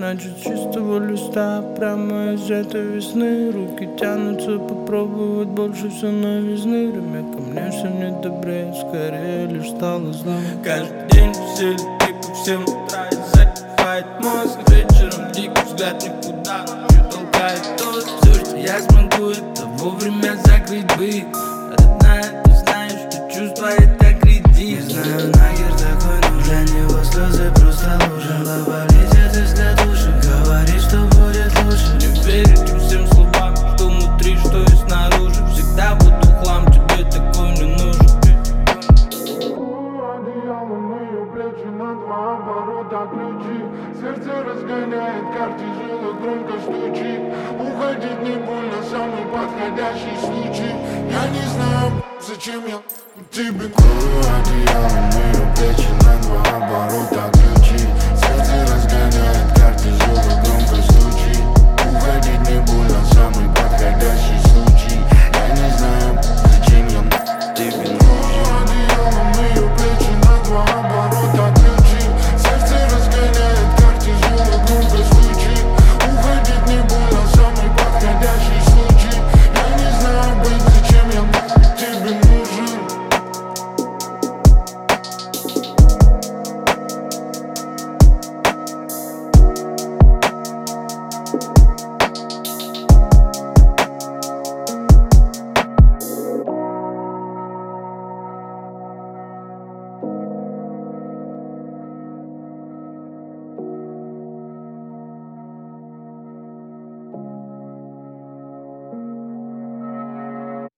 значит чистого листа. Прямо из этой весны руки тянутся попробовать больше все новизны. Время ко мне все не добрее, скорее лишь стало злым. Каждый день веселье, типа в 7 утра и закипает мозг. Вечером дикий взгляд никуда, ночью толкает тост. Все, что я смогу, это вовремя закрыть быт. Родная, ты знаешь, что чувства это кредит. Не знаю, нахер такой нужен, его слезы просто лужи. Лава летит из катушек, говорит, что будет лучше. Не верите всем словам, что внутри, что и снаружи. Всегда буду хлам, тебе такой не нужен. Одеяло на ее плечи, на 2 оборота ключи. Сердце разгоняет, карте жило громко стучит. Уходить не больно, самый подходящий случай. Я не знаю, зачем я тебе. Одеяло на ее плечи, на 2 оборота ключи. Сердце разгоняет.